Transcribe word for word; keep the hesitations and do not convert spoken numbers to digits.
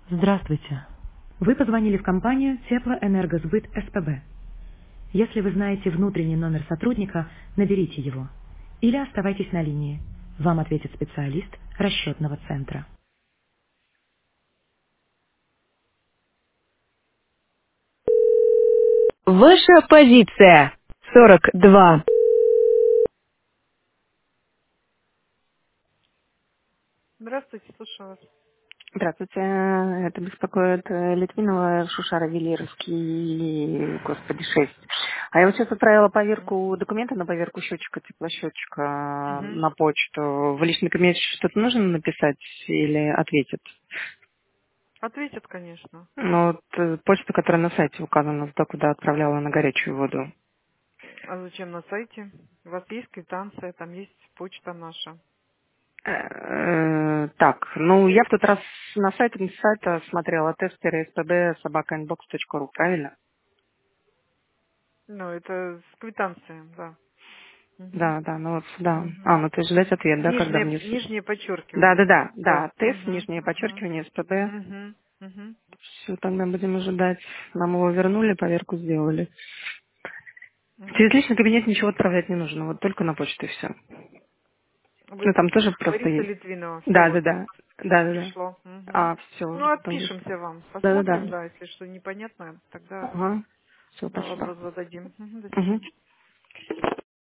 Здравствуйте. Вы позвонили в компанию Теплоэнергосбыт СПБ. Если вы знаете внутренний номер сотрудника, наберите его. Или оставайтесь на линии. Вам ответит специалист расчетного центра. Ваша позиция. сорок два. Здравствуйте, слушаю вас. Здравствуйте, это беспокоит э, Литвинова, Шушара, Велировский, господи, шесть. А я вот сейчас отправила поверку документа на поверку счетчика, теплосчетчика Мгм. на почту. В личный кабинет что-то нужно написать или ответит? Ответят, конечно. Ну, вот э, почта, которая на сайте указана, туда, куда отправляла на горячую воду. А зачем на сайте? У вас есть квитанция, там есть почта наша. Э, Так, ну я в тот раз на сайте, на сайта смотрела тестеры spb собака инбокс точка ру, правильно? Ну, это с квитанцией, да. Мгм. Да, да, ну вот, да. А, Мгм. ну то есть ждать ответ, да, когда Нижнее, мне... нижнее Да, да, подчеркивание. да, Да. да, тест, Угу. нижнее Угу. подчеркивание, СПБ. Угу. Угу. Все, тогда будем ожидать. Нам его вернули, поверку сделали. Через Угу. личный кабинет ничего отправлять не нужно, вот только на почту и все. Вы Ну там тоже просто говорите есть. Литвинова. Все, Да, да, вот да, да, да, да. пришло. Угу. А, все, Ну, там есть. отпишемся вам. Да, да, Посмотрим, да. да, если что непонятно, тогда Ага. Все, да, спасибо. вопрос зададим. Мгм. До Угу. свидания.